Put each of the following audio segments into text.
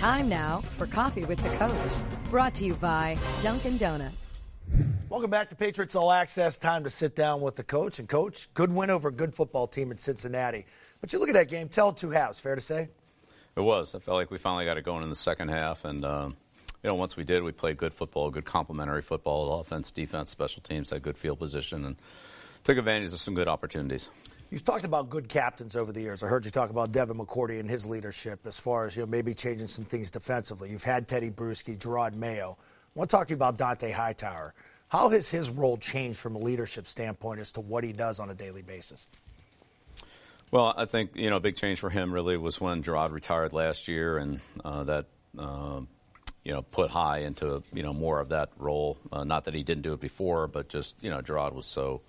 Time now for Coffee with the Coach, brought to you by Dunkin' Donuts. Welcome back to Patriots All Access. Time to sit down with the coach. And, Coach, good win over a good football team in Cincinnati. But you look at that game, tell it two halves, fair to say? It was. I felt like we finally got it going in the second half. And, once we did, we played good football, good complementary football, offense, defense, special teams, had good field position, and took advantage of some good opportunities. You've talked about good captains over the years. I heard you talk about Devin McCourty and his leadership as far as maybe changing some things defensively. You've had Teddy Bruschi, Gerard Mayo. I want to talk to you about Dont'a Hightower. How has his role changed from a leadership standpoint as to what he does on a daily basis? Well, I think, a big change for him really was when Gerard retired last year, and that put High into, more of that role. Not that he didn't do it before, but just, Gerard was so,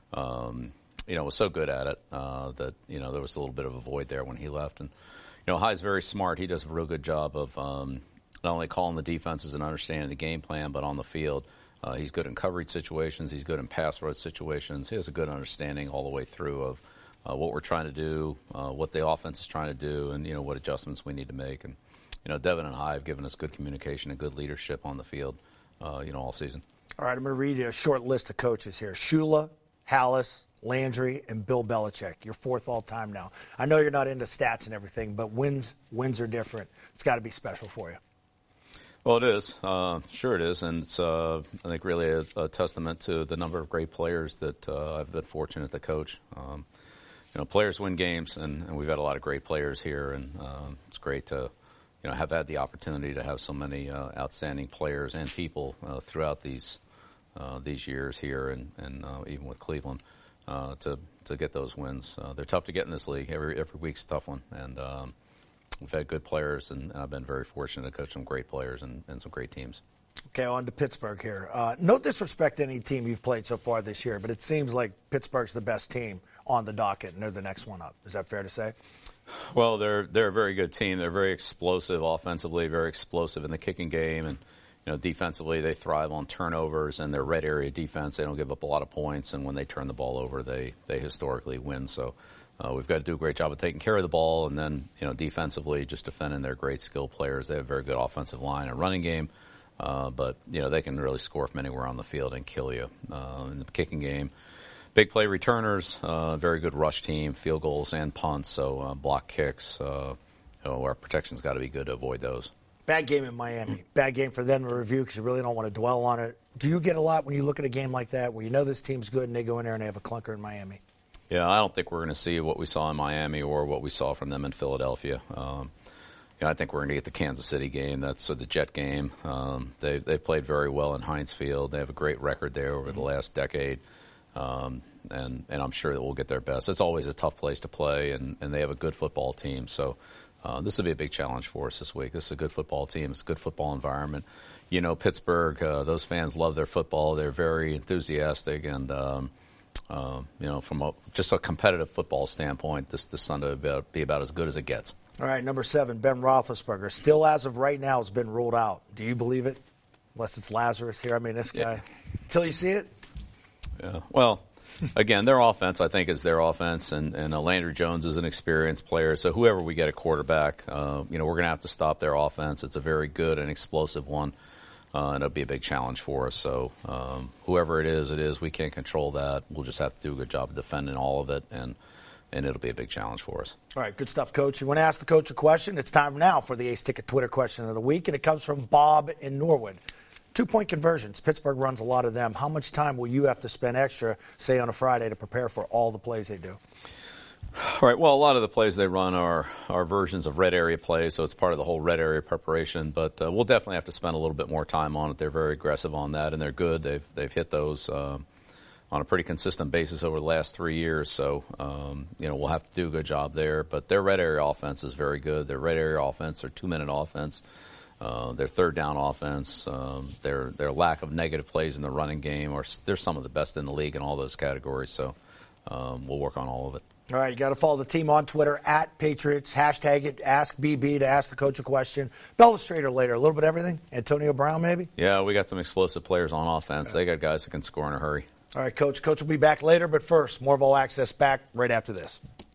was so good at it that, there was a little bit of a void there when he left. And, High's very smart. He does a real good job of not only calling the defenses and understanding the game plan, but on the field. He's good in coverage situations. He's good in pass rush situations. He has a good understanding all the way through of what we're trying to do, what the offense is trying to do, and, what adjustments we need to make. And, Devin and I have given us good communication and good leadership on the field, all season. All right, I'm going to read you a short list of coaches here. Shula, Halas, Landry, and Bill Belichick. You're fourth all-time now. I know you're not into stats and everything, but wins are different. It's got to be special for you. Well, it is. Sure it is. And it's, I think, really a testament to the number of great players that I've been fortunate to coach. Players win games, and we've had a lot of great players here, and it's great to have had the opportunity to have so many outstanding players and people throughout these years here, and even with Cleveland, to get those wins. They're tough to get in this league. Every week's a tough one, and we've had good players, and I've been very fortunate to coach some great players and some great teams. Okay, on to Pittsburgh here. No disrespect to any team you've played so far this year, but it seems like Pittsburgh's the best team on the docket, and they're the next one up. Is that fair to say? Well, they're a very good team. They're very explosive offensively, very explosive in the kicking game, and defensively they thrive on turnovers and their red area defense. They don't give up a lot of points, and when they turn the ball over, they historically win. So we've got to do a great job of taking care of the ball, and then defensively just defending their great skill players. They have a very good offensive line and running game, but they can really score from anywhere on the field and kill you in the kicking game. Big play returners, very good rush team, field goals and punts, so block kicks. Our protection's got to be good to avoid those. Bad game in Miami. Bad game for them to review because you really don't want to dwell on it. Do you get a lot when you look at a game like that where this team's good and they go in there and they have a clunker in Miami? Yeah, I don't think we're going to see what we saw in Miami or what we saw from them in Philadelphia. I think we're going to get the Kansas City game. That's the Jet game. They played very well in Heinz Field. They have a great record there over the last decade. And I'm sure that we'll get their best. It's always a tough place to play, and they have a good football team. So this will be a big challenge for us this week. This is a good football team. It's a good football environment. Pittsburgh, those fans love their football. They're very enthusiastic, and from just a competitive football standpoint, this Sunday will be about as good as it gets. All right, number 7, Ben Roethlisberger. Still, as of right now, has been ruled out. Do you believe it? Unless it's Lazarus here. I mean, this guy. Until you see it? Yeah. Well, again, their offense, I think, is their offense, and Landry Jones is an experienced player. So whoever we get a quarterback, we're going to have to stop their offense. It's a very good and explosive one, and it'll be a big challenge for us. So whoever it is. We can't control that. We'll just have to do a good job of defending all of it, and it'll be a big challenge for us. All right, good stuff, Coach. You want to ask the coach a question? It's time now for the Ace Ticket Twitter question of the week, and it comes from Bob in Norwood. 2-point conversions. Pittsburgh runs a lot of them. How much time will you have to spend extra, say on a Friday, to prepare for all the plays they do? All right. Well, a lot of the plays they run are versions of red area plays, so it's part of the whole red area preparation. But we'll definitely have to spend a little bit more time on it. They're very aggressive on that, and they're good. They've hit those on a pretty consistent basis over the last 3 years. So we'll have to do a good job there. But their red area offense is very good. Their red area offense, their 2-minute offense. Their third down offense, their lack of negative plays in the running game, they're some of the best in the league in all those categories. So we'll work on all of it. All right, you got to follow the team on Twitter @Patriots. Hashtag it, AskBB to ask the coach a question. Illustrator later, a little bit of everything. Antonio Brown, maybe? Yeah, we got some explosive players on offense. Yeah. They got guys that can score in a hurry. All right, Coach. Coach will be back later, but first, more of All Access back right after this.